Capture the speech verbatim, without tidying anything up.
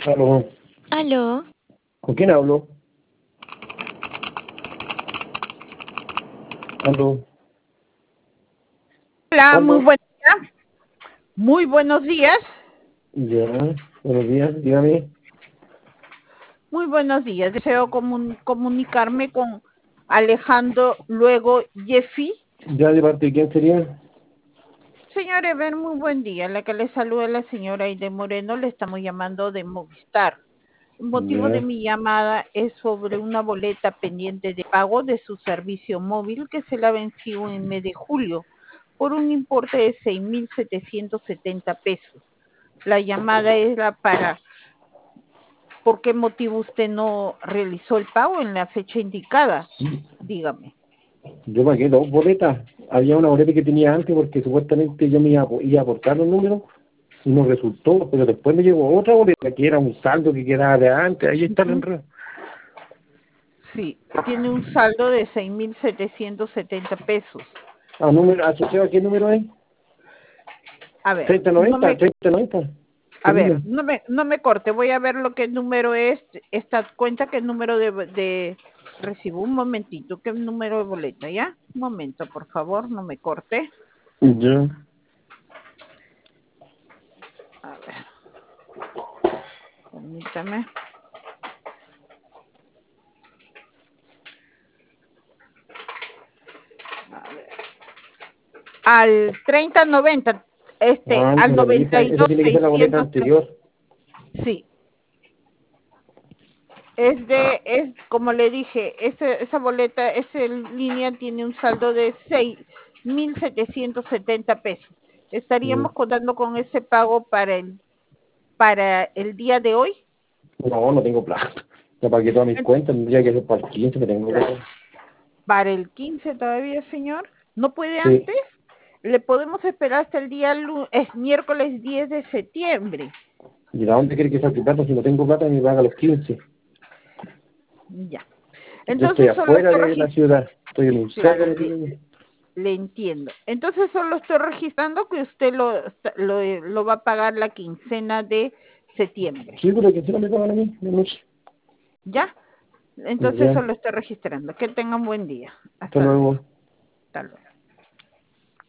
Aló, Aló, ¿con quién hablo? Aló, Hola, muy aló, buen día. Muy buenos días. ya, buenos días, dígame. Muy buenos días. Deseo comun- comunicarme con Alejandro Luego Jeffy. ¿Ya de parte de quién sería? Señor Eber, muy buen día. La que le saluda la señora Aide Moreno. Le estamos llamando de Movistar. El motivo de Ya, mi llamada es sobre una boleta pendiente de pago de su servicio móvil que se la venció en el mes de julio por un importe de seis mil setecientos setenta pesos. La llamada era para ¿por qué motivo usted no realizó el pago en la fecha indicada? sí, Dígame. yo pagué dos boletas. Había una boleta que tenía antes porque supuestamente yo me iba, a po- iba a aportar los números y no resultó, pero después me llegó otra boleta que era un saldo que quedaba de antes, ahí está el Ujú. enredo. Sí, tiene un saldo de seis mil setecientos setenta pesos. Ah, número, ¿asociado a qué número es? A ver, treinta no noventa, me, treinta noventa. a ver, Termina. no me, no me corte, voy a ver lo que número es esta cuenta, qué número de, de recibo. Un momentito, qué número de boleta, ¿ya? Un momento, por favor, no me corte. Ya. A ver, permítame. A ver. Al treinta noventa, este, Ah, al no, esa, noventa y esa dos tiene que ser la boleta seiscientos. anterior. Sí, es de, es como le dije, ese, esa boleta, esa línea tiene un saldo de seis mil setecientos setenta pesos. Mm. ¿Estaríamos contando con ese pago para el, para el día de hoy? No, no tengo plata. Ya pagué todas mis En- cuentas, tendría que ser para el quince, que tengo Claro. plata. ¿Para el quince todavía, señor? ¿No puede Sí. antes? Le podemos esperar hasta el día lu- es miércoles diez de septiembre. ¿Y de dónde quiere que saque plata? Si no tengo plata, me paga los quince. Ya. Yo estoy Entonces solo afuera estoy de la registrando. ciudad. Estoy en un cerro Claro, metido le, yo. le entiendo. Entonces solo estoy registrando que usted lo, lo, lo va a pagar la quincena de septiembre. Sí, pero que se no me pagan a mí de noche. ¿Ya? Entonces Ya. solo estoy registrando. Que tengan buen día. Hasta Hasta luego. luego. Hasta luego.